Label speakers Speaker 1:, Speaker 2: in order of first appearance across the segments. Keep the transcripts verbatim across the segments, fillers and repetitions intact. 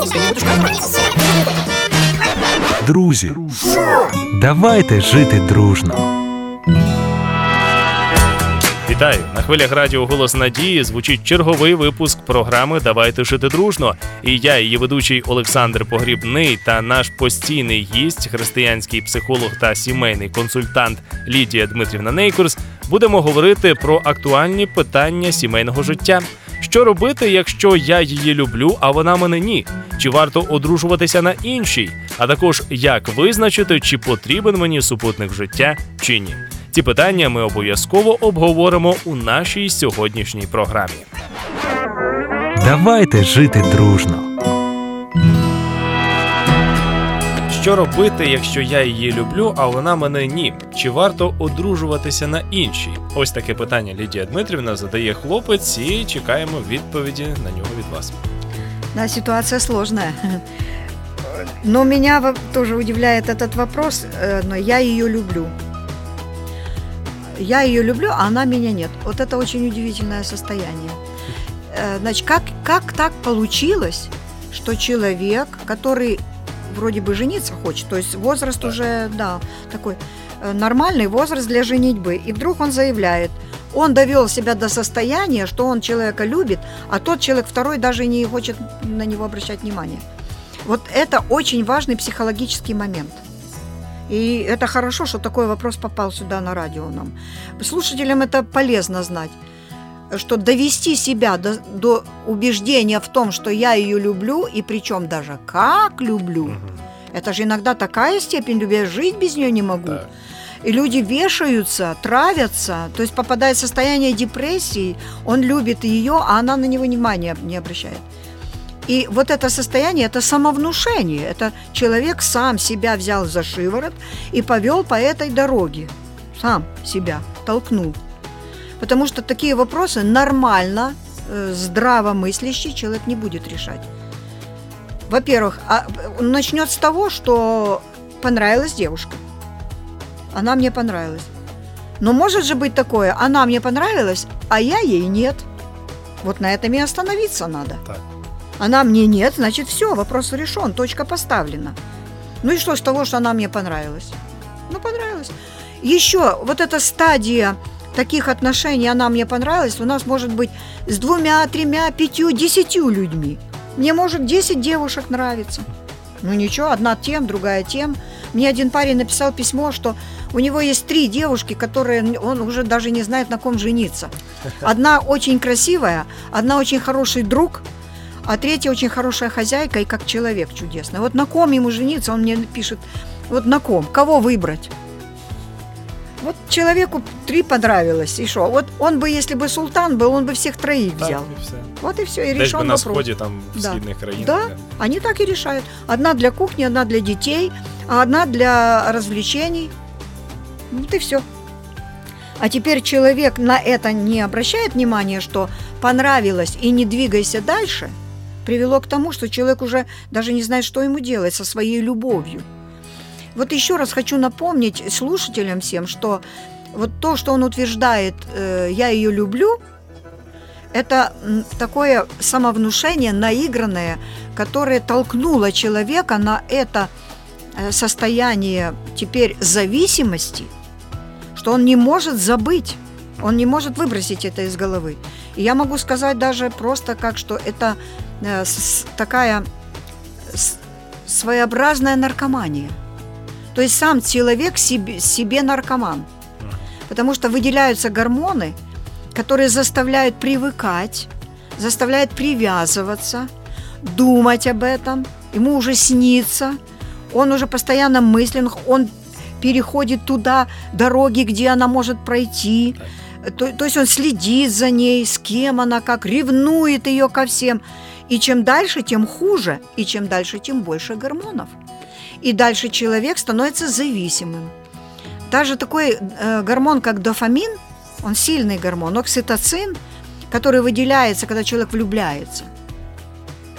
Speaker 1: Друзі, давайте жити дружно.
Speaker 2: Вітаю! На хвилях радіо «Голос надії» звучить черговий випуск програми «Давайте жити дружно». І я, її ведучий Олександр Погрібний, та наш постійний гість, християнський психолог та сімейний консультант Лідія Дмитрівна Нейкурс, будемо говорити про актуальні питання сімейного життя. Що робити, якщо я її люблю, а вона мене ні? Чи варто одружуватися на іншій? А також, як визначити, чи потрібен мені супутник життя, чи ні? Ці питання ми обов'язково обговоримо у нашій сьогоднішній програмі.
Speaker 1: Давайте жити дружно.
Speaker 2: Що робити, якщо я її люблю, а вона мене ні? Чи варто одружуватися на іншій? Ось таке питання Лідія Дмитрівна задає хлопець, і чекаємо відповіді на нього від вас.
Speaker 3: Да, ситуация сложная. Но меня тоже удивляет этот вопрос, но я ее люблю. Я ее люблю, а она меня нет. Вот это очень удивительное состояние. Значит, как, как так получилось, что человек, который вроде бы жениться хочет, то есть возраст да. уже, да, такой нормальный возраст для женитьбы, и вдруг он заявляет, он довел себя до состояния, что он человека любит, а тот человек второй даже не хочет на него обращать внимание. Вот это очень важный психологический момент. И это хорошо, что такой вопрос попал сюда на радио нам. Слушателям это полезно знать, что довести себя до, до убеждения в том, что я ее люблю, и причем даже как люблю, угу. это же иногда такая степень любви, я жить без нее не могу. Да. И люди вешаются, травятся, то есть попадает в состояние депрессии, он любит ее, а она на него внимания не обращает. И вот это состояние, это самовнушение, это человек сам себя взял за шиворот и повел по этой дороге, сам себя толкнул. Потому что такие вопросы нормально, здравомыслящий человек не будет решать. Во-первых, он начнет с того, что понравилась девушка. Она мне понравилась. Но может же быть такое, она мне понравилась, а я ей нет. Вот на этом и остановиться надо. Так. Она мне нет, значит, все, вопрос решен, точка поставлена. Ну и что с того, что она мне понравилась? Ну, понравилась. Еще вот эта стадия таких отношений, она мне понравилась, у нас может быть с двумя, тремя, пятью, десятью людьми. Мне может десять девушек нравиться. Ну ничего, одна тем, другая тем. Мне один парень написал письмо, что у него есть три девушки, которые он уже даже не знает, на ком жениться. Одна очень красивая, одна очень хороший друг, а третья очень хорошая хозяйка и как человек чудесный. Вот на ком ему жениться, он мне пишет, вот на ком, кого выбрать? Вот человеку три понравилось, и что? Вот он бы, если бы султан был, он бы всех троих взял.
Speaker 2: Так, и все.
Speaker 3: Вот и все, и
Speaker 2: решен
Speaker 3: решен
Speaker 2: бы на
Speaker 3: вопрос.
Speaker 2: сходе там в
Speaker 3: да.
Speaker 2: східних країнах.
Speaker 3: Да, да, они так и решают. Одна для кухни, одна для детей, а одна для развлечений. Вот и все. А теперь человек на это не обращает внимания, что понравилось и не двигайся дальше, привело к тому, что человек уже даже не знает, что ему делать со своей любовью. Вот еще раз хочу напомнить слушателям всем, что вот то, что он утверждает э, «я ее люблю», это такое самовнушение наигранное, которое толкнуло человека на это состояние теперь зависимости, что он не может забыть, он не может выбросить это из головы. И я могу сказать даже просто как, что это э, с, такая с, своеобразная наркомания. То есть сам человек себе, себе наркоман, потому что выделяются гормоны, которые заставляют привыкать, заставляют привязываться, думать об этом, ему уже снится, он уже постоянно мыслен, он переходит туда дороги, где она может пройти, то, то есть он следит за ней, с кем она, как, ревнует ее ко всем. И чем дальше, тем хуже, и чем дальше, тем больше гормонов. И дальше человек становится зависимым. Даже такой э, гормон, как дофамин, он сильный гормон, окситоцин, который выделяется, когда человек влюбляется.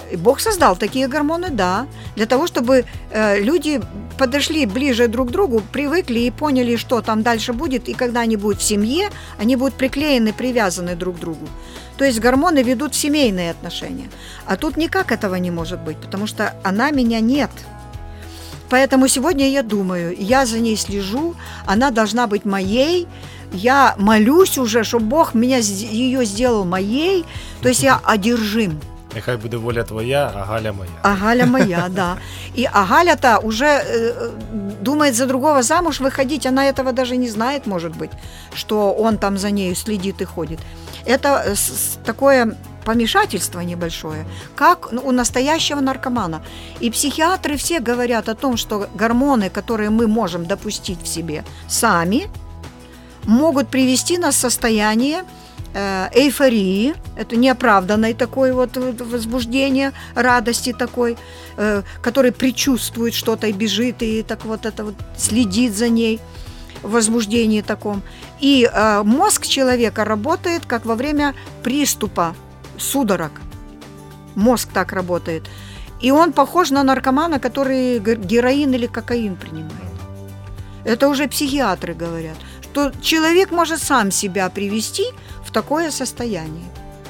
Speaker 3: И Бог создал такие гормоны, да, для того, чтобы э, люди подошли ближе друг к другу, привыкли и поняли, что там дальше будет, и когда они будут в семье, они будут приклеены, привязаны друг к другу. То есть гормоны ведут в семейные отношения. А тут никак этого не может быть, потому что она меня нет. Поэтому сегодня я думаю, я за ней слежу, она должна быть моей. Я молюсь уже, чтобы Бог меня, ее сделал моей. То есть я одержим.
Speaker 2: Нехай буде воля твоя, а Галя моя.
Speaker 3: А Галя моя, да. И а Галя-то уже э, думает за другого замуж выходить. Она этого даже не знает, может быть, что он там за нею следит и ходит. Это с, такое помешательство небольшое, как у настоящего наркомана. И психиатры все говорят о том, что гормоны, которые мы можем допустить в себе сами, могут привести нас в состояние эйфории, это неоправданное такое вот возбуждение, радости такой, который предчувствует что-то и бежит, и так вот это вот следит за ней в возбуждении таком. И мозг человека работает, как во время приступа судорог. Мозг так работает. И он похож на наркомана, который героин или кокаин принимает. Это уже психиатры говорят, что человек может сам себя привести в такое состояние.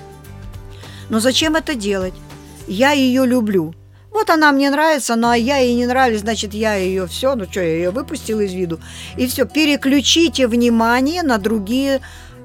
Speaker 3: Но зачем это делать? Я ее люблю. Вот она мне нравится, но я ей не нравлюсь, значит, я ее все, ну что, я ее выпустил из виду. И все, переключите внимание на другие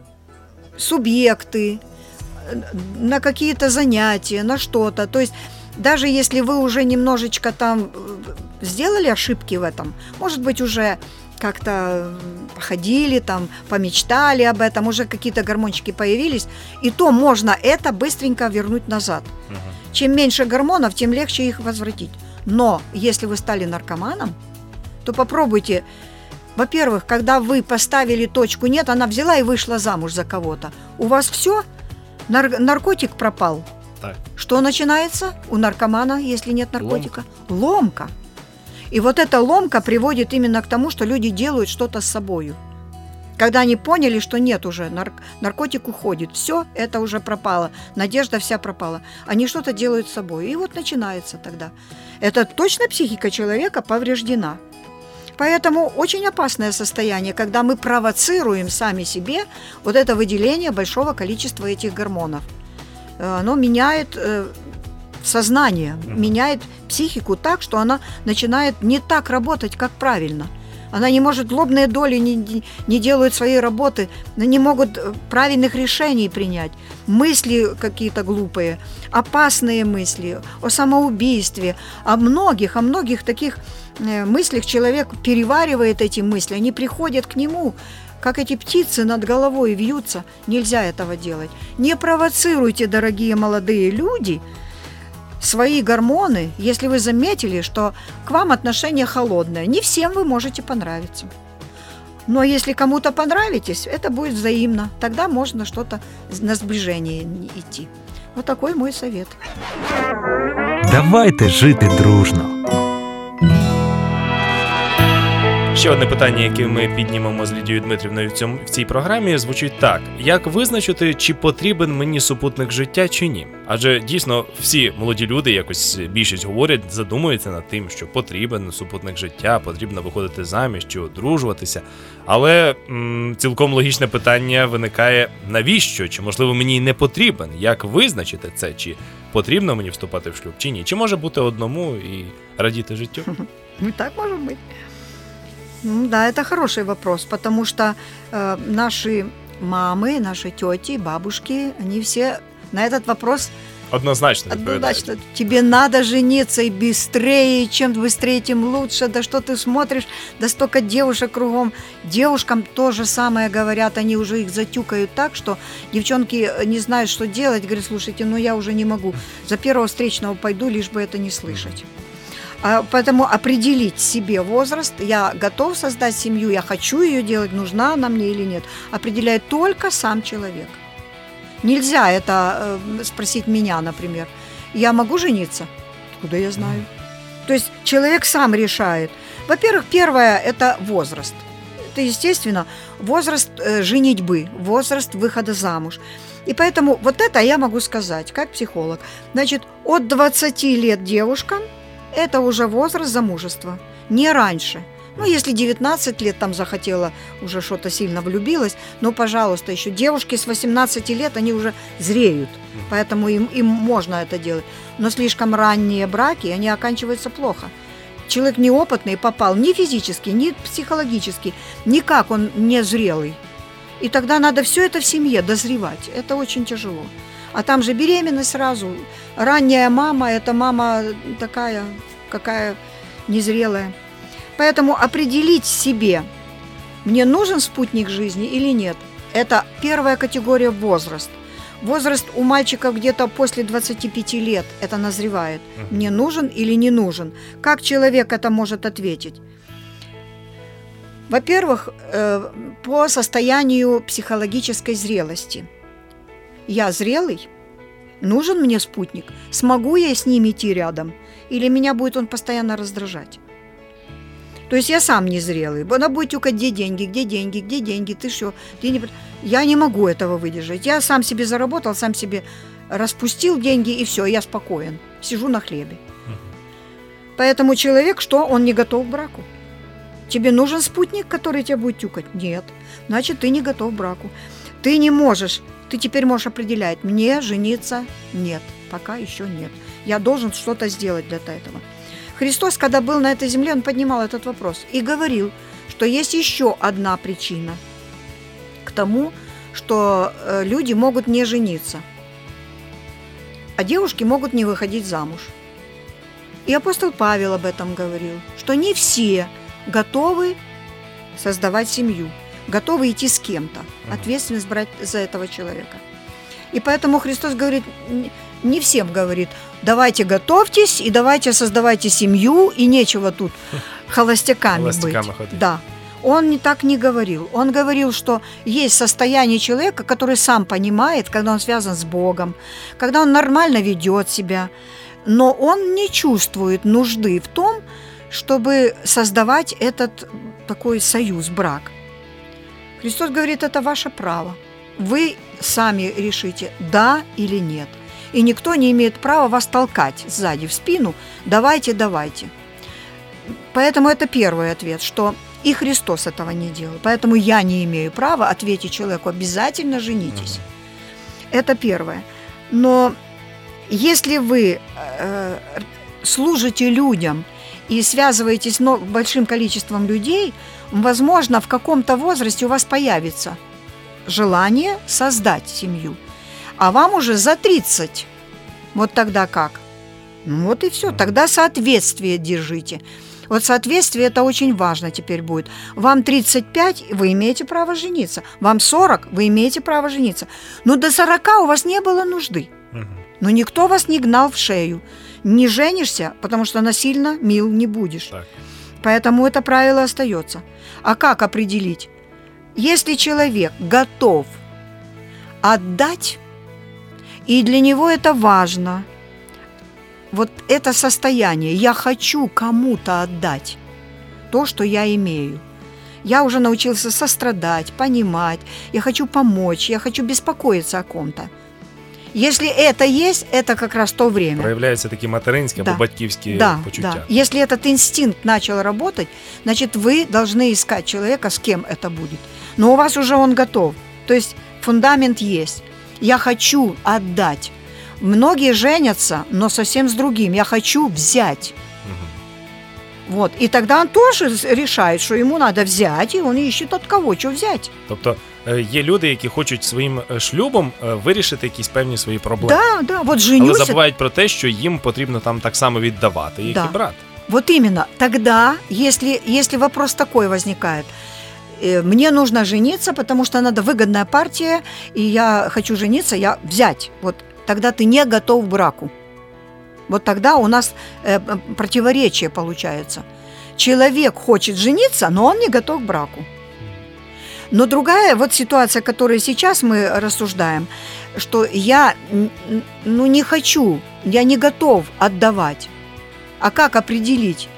Speaker 3: субъекты, на какие-то занятия, на что-то. То есть даже если вы уже немножечко там сделали ошибки в этом, может быть, уже как-то походили, там, помечтали об этом, уже какие-то гормончики появились, и то можно это быстренько вернуть назад. Угу. Чем меньше гормонов, тем легче их возвратить. Но если вы стали наркоманом, то попробуйте, во-первых, когда вы поставили точку «нет», она взяла и вышла замуж за кого-то. У вас все, нар- наркотик пропал. Так. Что начинается у наркомана, если нет наркотика? Ломка. Ломка. И вот эта ломка приводит именно к тому, что люди делают что-то с собою. Когда они поняли, что нет уже, нар- наркотик уходит, все, это уже пропало, надежда вся пропала. Они что-то делают с собой. И вот начинается тогда. Это точно психика человека повреждена. Поэтому очень опасное состояние, когда мы провоцируем сами себе вот это выделение большого количества этих гормонов. Оно меняет сознание, меняет психику так, что она начинает не так работать, как правильно. Она не может, лобные доли не, не делают своей работы, не могут правильных решений принять. Мысли какие-то глупые, опасные мысли о самоубийстве, о многих, о многих таких мыслях человек переваривает эти мысли, они приходят к нему, как эти птицы над головой вьются. Нельзя этого делать. Не провоцируйте, дорогие молодые люди, свои гормоны, если вы заметили, что к вам отношение холодное. Не всем вы можете понравиться. Но если кому-то понравитесь, это будет взаимно. Тогда можно что-то на сближение идти. Вот такой мой совет.
Speaker 1: Давайте жити дружно.
Speaker 2: Ще одне питання, яке ми піднімемо з Лідією Дмитрівною в, цьому, в цій програмі, звучить так. Як визначити, чи потрібен мені супутник життя, чи ні? Адже дійсно всі молоді люди, якось більшість говорять, задумуються над тим, що потрібен супутник життя, потрібно виходити заміж чи одружуватися. Але м- цілком логічне питання виникає, навіщо? Чи, можливо, мені не потрібен? Як визначити це? Чи потрібно мені вступати в шлюб, чи ні? Чи може бути одному і радіти життю?
Speaker 3: Ну, так може бути. Ну, да, это хороший вопрос, потому что э, наши мамы, наши тети, бабушки, они все на этот вопрос
Speaker 2: однозначно відповідають.
Speaker 3: Однозначно. Тебе надо жениться и быстрее, чем быстрее, тем лучше. Да что ты смотришь, да столько девушек кругом. Девушкам то же самое говорят, они уже их затюкают так, что девчонки не знают, что делать. Говорят, слушайте, ну я уже не могу. За первого встречного пойду, лишь бы это не слышать. А, поэтому определить себе возраст, я готов создать семью, я хочу ее делать, нужна она мне или нет, определяет только сам человек. Нельзя это э, спросить меня, например. Я могу жениться? Откуда я знаю? То есть человек сам решает. Во-первых, первое – это возраст. это, естественно, возраст э, женитьбы, возраст выхода замуж. И поэтому вот это я могу сказать, как психолог. Значит, от двадцати лет девушкам это уже возраст замужества, не раньше. Ну, если девятнадцать лет там захотела, уже что-то сильно влюбилась, ну, пожалуйста, еще девушки с восемнадцати лет, они уже зреют, поэтому им, им можно это делать. Но слишком ранние браки, они оканчиваются плохо. Человек неопытный попал ни физически, ни психологически, никак он не зрелый. И тогда надо все это в семье дозревать. Это очень тяжело. А там же беременность сразу. Ранняя мама – это мама такая, какая незрелая. Поэтому определить себе, мне нужен спутник жизни или нет, это первая категория – возраст. Возраст у мальчиков где-то после двадцати пяти лет это назревает. Мне нужен или не нужен? Как человек это может ответить? Во-первых, по состоянию психологической зрелости. Я зрелый? Нужен мне спутник? Смогу я с ним идти рядом? Или меня будет он постоянно раздражать? То есть я сам незрелый. Она будет тюкать, где деньги, где деньги, где деньги, ты что? Ты не... Я не могу этого выдержать. Я сам себе заработал, сам себе распустил деньги, и все, я спокоен. Сижу на хлебе. Поэтому человек, что? Он не готов к браку. Тебе нужен спутник, который тебя будет тюкать? Нет. Значит, ты не готов к браку. Ты не можешь, ты теперь можешь определять, мне жениться? Нет, пока еще нет. Я должен что-то сделать для этого. Христос, когда был на этой земле, он поднимал этот вопрос и говорил, что есть еще одна причина к тому, что люди могут не жениться, а девушки могут не выходить замуж. И апостол Павел об этом говорил, что не все готовы создавать семью, готовы идти с кем-то, ответственность брать за этого человека. И поэтому Христос говорит, не всем говорит, давайте готовьтесь и давайте создавайте семью, и нечего тут холостяками, холостяками быть. Ходить. Да. Он не так не говорил. Он говорил, что есть состояние человека, который сам понимает, когда он связан с Богом, когда он нормально ведет себя, но он не чувствует нужды в том, чтобы создавать этот такой союз, брак. Христос говорит, это ваше право. Вы сами решите, да или нет. И никто не имеет права вас толкать сзади в спину. Давайте, давайте. Поэтому это первый ответ, что и Христос этого не делал. Поэтому я не имею права ответить человеку, обязательно женитесь. Mm-hmm. Это первое. Но если вы э, служите людям и связываетесь с большим количеством людей, возможно, в каком-то возрасте у вас появится желание создать семью. А вам уже за тридцать. Вот тогда как? Ну вот и все. Тогда соответствие держите. Вот соответствие это очень важно теперь будет. Вам тридцать пять, вы имеете право жениться. Вам сорок, вы имеете право жениться. Но до сорока у вас не было нужды. Но никто вас не гнал в шею. Не женишься, потому что насильно мил не будешь. Так. Поэтому это правило остается. А как определить? Если человек готов отдать, и для него это важно, вот это состояние, я хочу кому-то отдать то, что я имею. Я уже научился сострадать, понимать, я хочу помочь, я хочу беспокоиться о ком-то. Если это есть, это как раз то время.
Speaker 2: Проявляются такі материнські або батьківські
Speaker 3: да,
Speaker 2: почуття.
Speaker 3: Да. Если этот инстинкт начал работать, значит, вы должны искать человека, с кем это будет. Но у вас уже он готов. То есть фундамент есть. Я хочу отдать. Многие женятся, но совсем с другим. Я хочу взять. Угу. Вот. И тогда он тоже решает, что ему надо взять, и он ищет от кого, что взять.
Speaker 2: Тобто є люди, які хочуть своїм шлюбом вирішити якісь певні свої проблеми.
Speaker 3: Да, да, вот женюсь.
Speaker 2: Але забувають про те, що їм потрібно там так само віддавати, як
Speaker 3: да.
Speaker 2: і брати.
Speaker 3: Вот именно. Тогда, если, если вопрос такой возникает, мне нужно жениться, потому что надо выгодная партия, и я хочу жениться, я взять. Вот тогда ты не готов к браку. Вот тогда у нас э, противоречие получается. Человек хочет жениться, но он не готов к браку. Но другая вот ситуация, которую сейчас мы рассуждаем, что я ну, не хочу, я не готов отдавать. А как определить?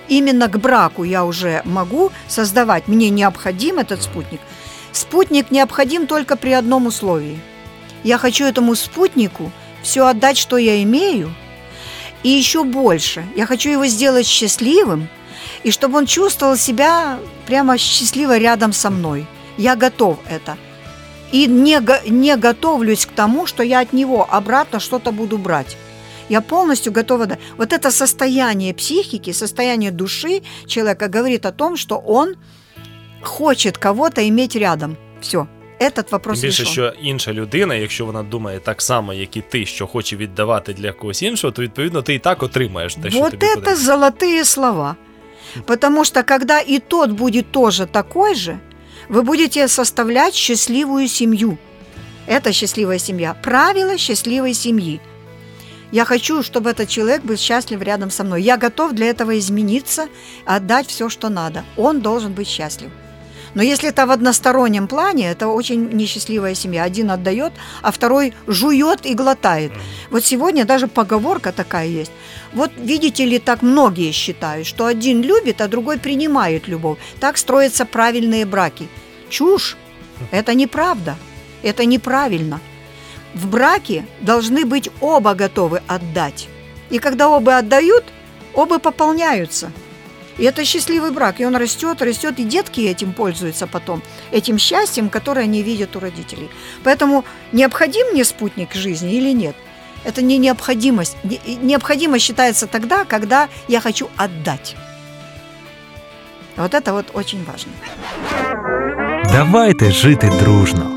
Speaker 3: именно к браку я уже могу создавать, мне необходим этот спутник. Спутник необходим только при одном условии. Я хочу этому спутнику все отдать, что я имею, и еще больше. Я хочу его сделать счастливым, и чтобы он чувствовал себя прямо счастливо рядом со мной. Я готов это. И не, не готовлюсь к тому, что я от него обратно что-то буду брать. Я полностью готова дать. Вот это состояние психики, состояние души человека говорит о том, что он хочет кого-то иметь рядом. Все. Этот вопрос
Speaker 2: Тим більше,
Speaker 3: решен.
Speaker 2: що інша людина, якщо вона думає так само, як і ти, що хоче віддавати для когось іншого, то, відповідно, ти і так отримаєш те, що
Speaker 3: Вот
Speaker 2: тобі
Speaker 3: это
Speaker 2: потрібно.
Speaker 3: золотые слова. Потому что когда и тот будет тоже такой же, вы будете составлять счастливую семью. Это счастливая семья. Правила счастливой семьи. Я хочу, чтобы этот человек был счастлив рядом со мной. Я готов для этого измениться, отдать все, что надо. Он должен быть счастлив. Но если это в одностороннем плане, это очень несчастливая семья. Один отдает, а второй жует и глотает. Вот сегодня даже поговорка такая есть. Вот видите ли, так многие считают, что один любит, а другой принимает любовь. Так строятся правильные браки. Чушь. Это неправда. Это неправильно. В браке должны быть оба готовы отдать. И когда оба отдают, оба пополняются. И это счастливый брак, и он растет, растет, и детки этим пользуются потом, этим счастьем, которое они видят у родителей. Поэтому необходим мне спутник жизни или нет? Это не необходимость. Необходимость считается тогда, когда я хочу отдать. Вот это вот очень важно.
Speaker 1: Давайте жити дружно.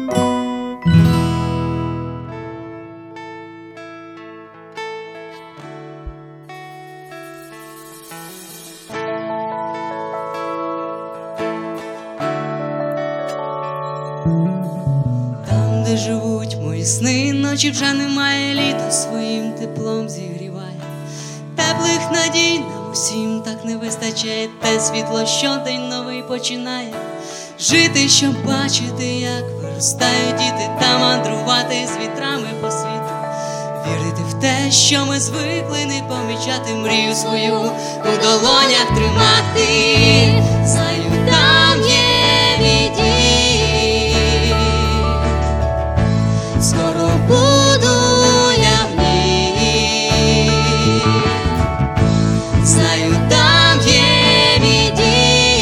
Speaker 4: Там, де живуть мої сни, ночі вже немає, літо своїм теплом зігріває. Теплих надій нам усім так не вистачає, те світло щодень новий починає. Жити, щоб бачити, як виростають діти, та мандрувати з вітрами по світу. Вірити в те, що ми звикли не помічати, мрію свою у долонях тримати. Знаю, там є віді, скоро буду я в ній. Знаю, там є віді,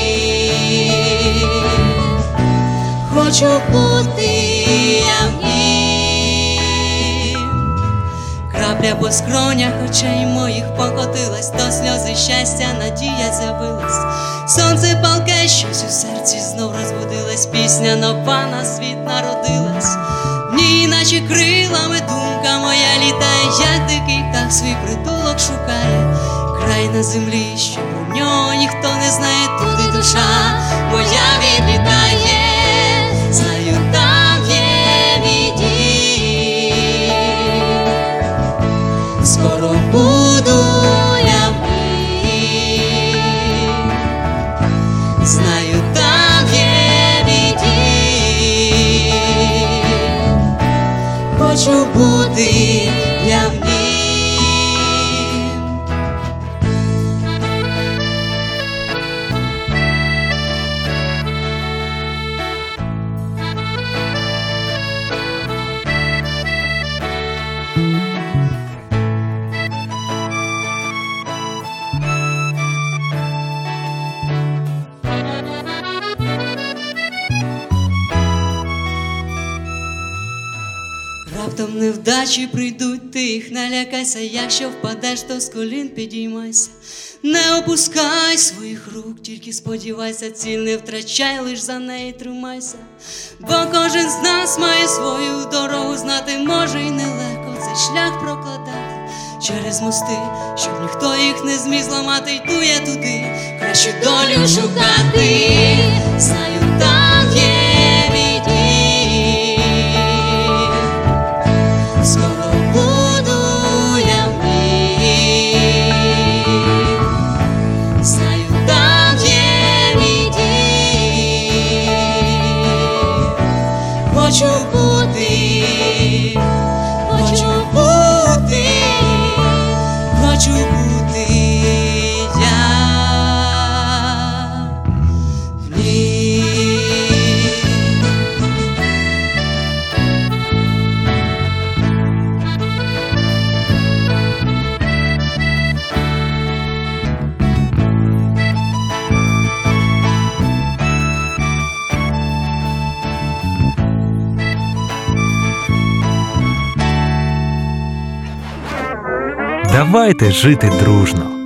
Speaker 4: хочу бути я в ній. Крапля по скронях очей моїх покотилась, то сльози щастя, надія з'явилась. Сонце палке, щось у серці знов розбудилась, пісня нова на світ народилась. В ній наче крилами думка моя літає, як дикий птах свій притулок шукає. Край на землі, що про нього ніхто не знає, туди душа моя відлітає. Знаю, там є віді, скоро буду я в ній. Знаю, там є віді, хочу бути я в ній. Раптом невдачі прийдуть, ти їх не лякайся, якщо впадеш, то з колін підіймайся. Не опускай своїх рук, тільки сподівайся, ціль не втрачай, лиш за неї тримайся. Бо кожен з нас має свою дорогу знати, може й нелегко цей шлях прокладати. Через мости, щоб ніхто їх не зміг зламати, йду я туди, кращу долю шукати. Знаю, там є віді, скоро буду я в ній. Знаю, там є віді, хочу бути, хочу бути, хочу бути я
Speaker 1: Давайте жити дружно.